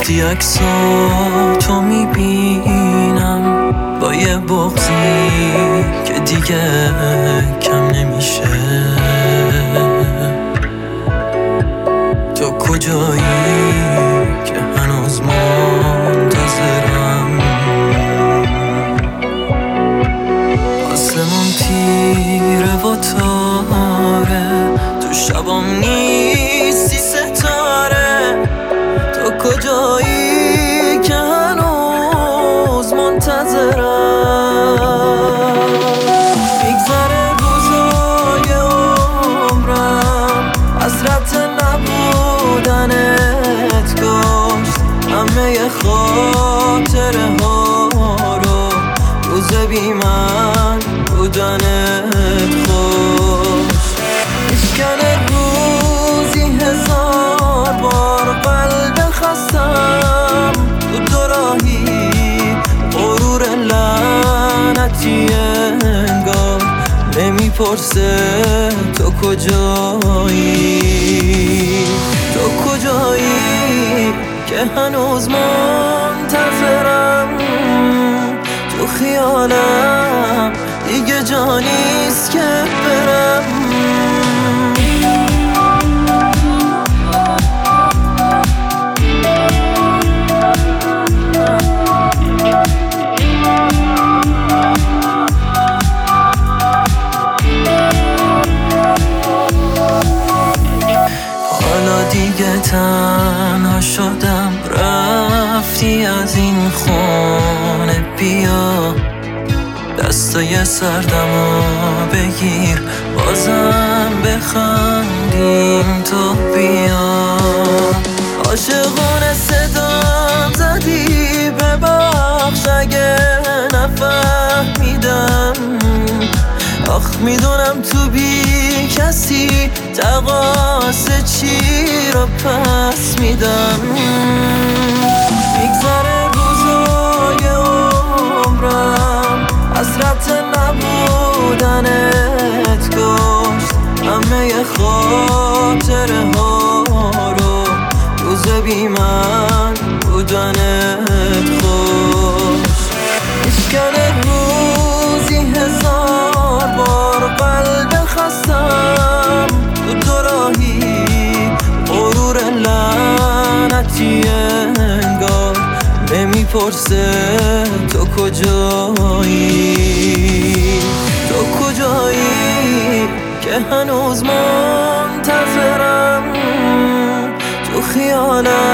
وقتی عکساتو میبینم با یه بغضی که دیگه کم نمیشه، تو کجایی که هنوز منتظرم؟ آسمون تیره و تاره، تو شبام نیستی ستاره، تو کجایی که هنوز منتظرم؟ میگذره روزای عمرم، حسرت نبودنت کشت همه خاطره ها رو، روز بی من بودنت خوش. میشکنه روزی 1000 بار قلب خستم، تو دوراهی غرور لعنتی انگار نمیپرسه تو کجایی، تو کجایی که هنوز منتظرم؟ تو خیالم دیگه جانیست که برم. حالا دیگه تنها شدم، رفتی از این خونه، بیا دستای سردمو بگیر، بازم بخندیم، تو بیا. عاشقانه صدام زدی، ببخش اگه نفهمیدم، آخ میدونم تو بی کسی تقاصه چی رو پس میدم. میگذره روزای عمرم، حسرت نبودنت کشت همه خاطره ها رو، روز بی من بودنت خوش. میشکنه روزی 1000 بار قلب خستم، تو دوراهی غرور لعنتی انگار نمیپرسه تو کجایی، تو کجایی که هنوز منتظرم؟ تو خیالم